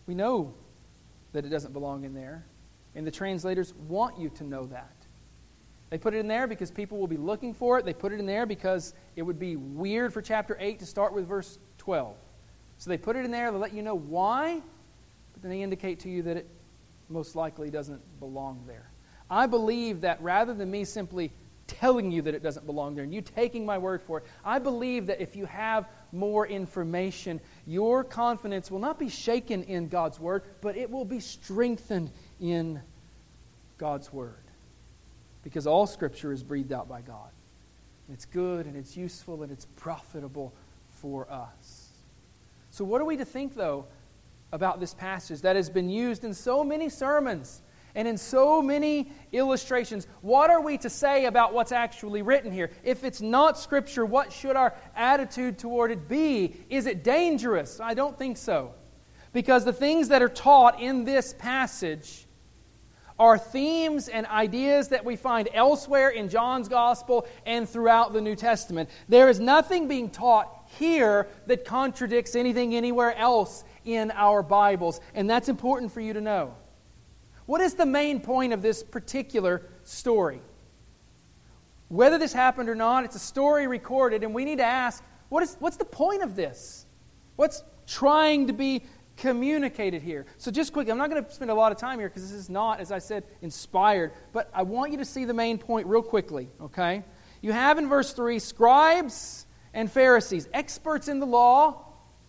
We know that it doesn't belong in there. And the translators want you to know that. They put it in there because people will be looking for it. They put it in there because it would be weird for chapter eight to start with verse twelve. So they put it in there to let you know why, but then they indicate to you that it most likely doesn't belong there. I believe that rather than me simply telling you that it doesn't belong there and you taking my word for it, I believe that if you have more information, your confidence will not be shaken in God's word, but it will be strengthened in God's word. Because all Scripture is breathed out by God. It's good and it's useful and it's profitable for us. So what are we to think, though, about this passage that has been used in so many sermons and in so many illustrations? What are we to say about what's actually written here? If it's not Scripture, what should our attitude toward it be? Is it dangerous? I don't think so. Because the things that are taught in this passage are themes and ideas that we find elsewhere in John's Gospel and throughout the New Testament. There is nothing being taught here that contradicts anything anywhere else in our Bibles, and that's important for you to know. What is the main point of this particular story? Whether this happened or not, it's a story recorded, and we need to ask, what is, what's the point of this? What's trying to be communicated here? So just quick, I'm not going to spend a lot of time here because this is not, as I said, inspired, but I want you to see the main point real quickly, okay? You have in verse three, scribes and Pharisees, experts in the law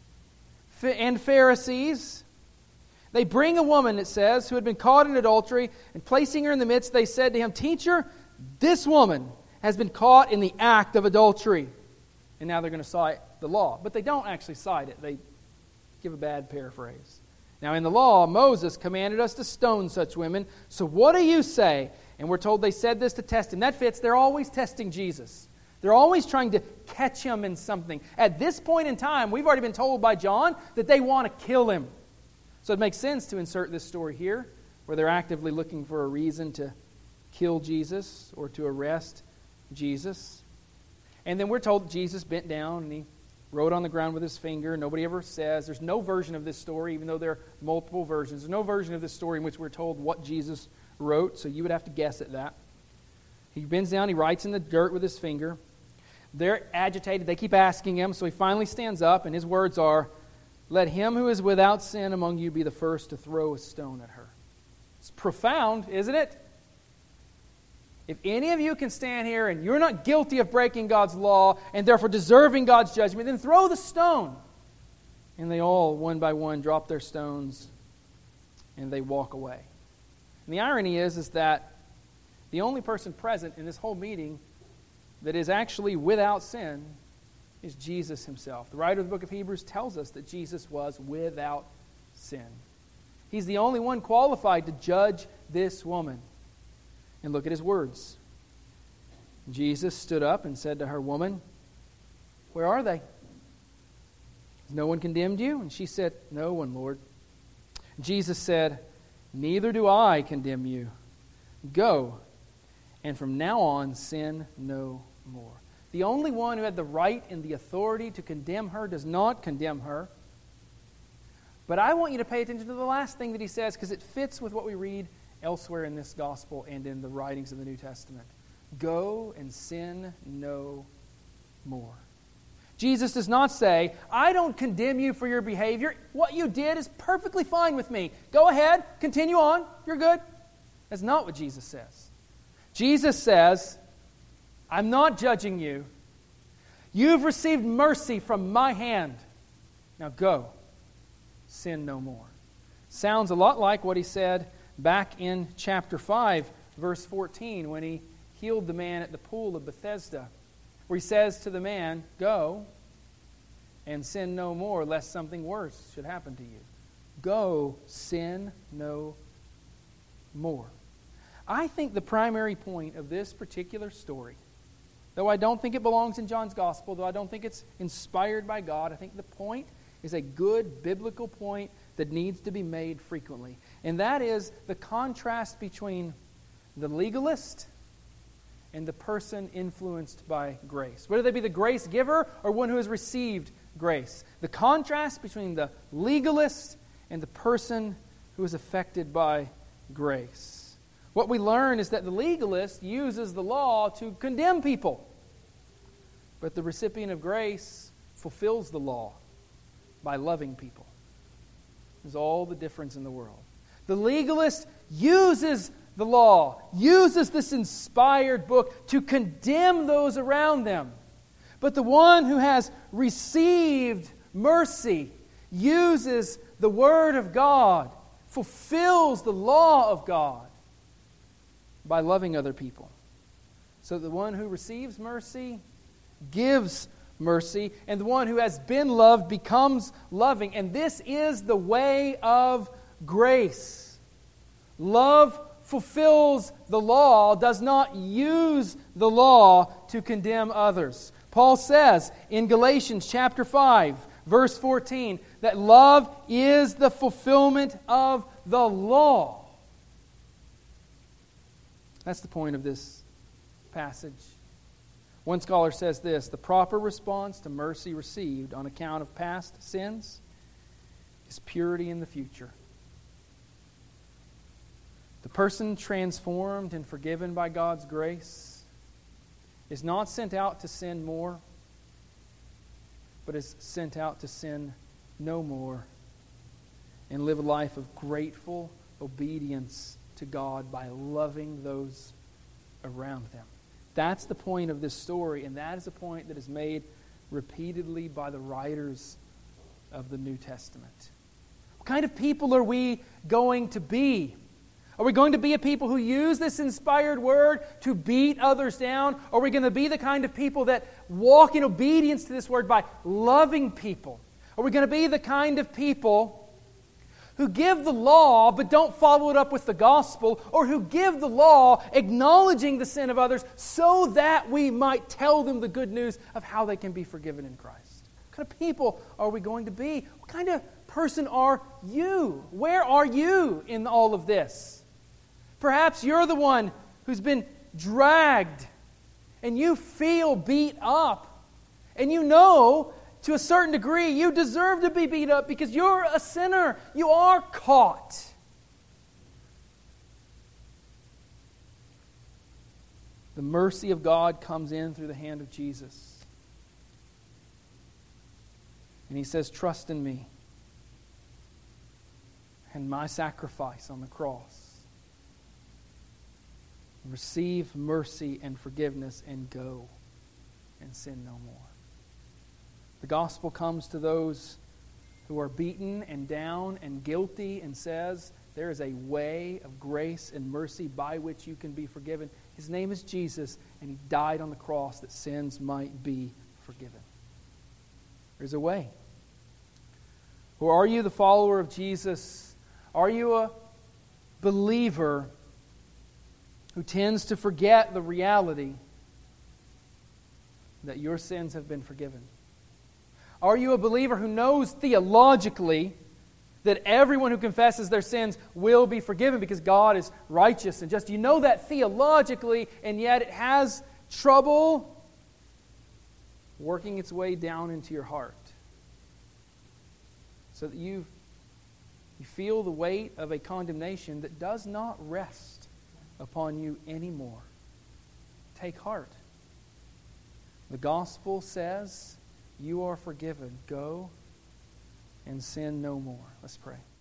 and Pharisees. They bring a woman, it says, who had been caught in adultery, and placing her in the midst, they said to him, "Teacher, this woman has been caught in the act of adultery." And now they're going to cite the law, but they don't actually cite it. They give a bad paraphrase. Now in the law, Moses commanded us to stone such women. So what do you say? And we're told they said this to test him. That fits. They're always testing Jesus. They're always trying to catch him in something. At this point in time, we've already been told by John that they want to kill him. So it makes sense to insert this story here, where they're actively looking for a reason to kill Jesus or to arrest Jesus. And then we're told Jesus bent down and he wrote on the ground with his finger. Nobody ever says. There's no version of this story, even though there are multiple versions. There's no version of this story in which we're told what Jesus wrote, so you would have to guess at that. He bends down, he writes in the dirt with his finger. They're agitated. They keep asking him, so he finally stands up, and his words are, "Let him who is without sin among you be the first to throw a stone at her." It's profound, isn't it? If any of you can stand here and you're not guilty of breaking God's law and therefore deserving God's judgment, then throw the stone. And they all, one by one, drop their stones and they walk away. And the irony is, is that the only person present in this whole meeting that is actually without sin is Jesus himself. The writer of the book of Hebrews tells us that Jesus was without sin. He's the only one qualified to judge this woman. And look at his words. Jesus stood up and said to her, "Woman, where are they? Has no one condemned you?" And she said, "No one, Lord." Jesus said, "Neither do I condemn you. Go, and from now on sin no more." The only one who had the right and the authority to condemn her does not condemn her. But I want you to pay attention to the last thing that he says, because it fits with what we read elsewhere in this gospel and in the writings of the New Testament. Go and sin no more. Jesus does not say, "I don't condemn you for your behavior. What you did is perfectly fine with me. Go ahead, continue on, you're good." That's not what Jesus says. Jesus says, "I'm not judging you. You've received mercy from my hand. Now go, sin no more." Sounds a lot like what he said back in chapter five, verse fourteen, when he healed the man at the pool of Bethesda, where he says to the man, "Go and sin no more, lest something worse should happen to you." Go, sin no more. I think the primary point of this particular story, though I don't think it belongs in John's Gospel, though I don't think it's inspired by God, I think the point is a good biblical point that needs to be made frequently. And that is the contrast between the legalist and the person influenced by grace. Whether they be the grace giver or one who has received grace. The contrast between the legalist and the person who is affected by grace. What we learn is that the legalist uses the law to condemn people, but the recipient of grace fulfills the law by loving people. There's all the difference in the world. The legalist uses the law, uses this inspired book to condemn those around them. But the one who has received mercy uses the Word of God, fulfills the law of God by loving other people. So the one who receives mercy gives mercy, and the one who has been loved becomes loving. And this is the way of grace. Love fulfills the law, does not use the law to condemn others. Paul says in Galatians chapter five, verse fourteen, that love is the fulfillment of the law. That's the point of this passage. One scholar says this: the proper response to mercy received on account of past sins is purity in the future. The person transformed and forgiven by God's grace is not sent out to sin more, but is sent out to sin no more and live a life of grateful obedience to God by loving those around them. That's the point of this story, and that is a point that is made repeatedly by the writers of the New Testament. What kind of people are we going to be? Are we going to be a people who use this inspired word to beat others down? Or are we going to be the kind of people that walk in obedience to this word by loving people? Are we going to be the kind of people who give the law but don't follow it up with the gospel, or who give the law acknowledging the sin of others so that we might tell them the good news of how they can be forgiven in Christ? What kind of people are we going to be? What kind of person are you? Where are you in all of this? Perhaps you're the one who's been dragged and you feel beat up, and you know to a certain degree you deserve to be beat up because you're a sinner. You are caught. The mercy of God comes in through the hand of Jesus. And He says, trust in me and my sacrifice on the cross. Receive mercy and forgiveness and go and sin no more. The gospel comes to those who are beaten and down and guilty and says there is a way of grace and mercy by which you can be forgiven. His name is Jesus, and He died on the cross that sins might be forgiven. There's a way. Or are you the follower of Jesus? Are you a believer who tends to forget the reality that your sins have been forgiven? Are you a believer who knows theologically that everyone who confesses their sins will be forgiven because God is righteous and just? You know that theologically, and yet it has trouble working its way down into your heart, so that you you feel the weight of a condemnation that does not rest upon you anymore. Take heart. The gospel says you are forgiven. Go and sin no more. Let's pray.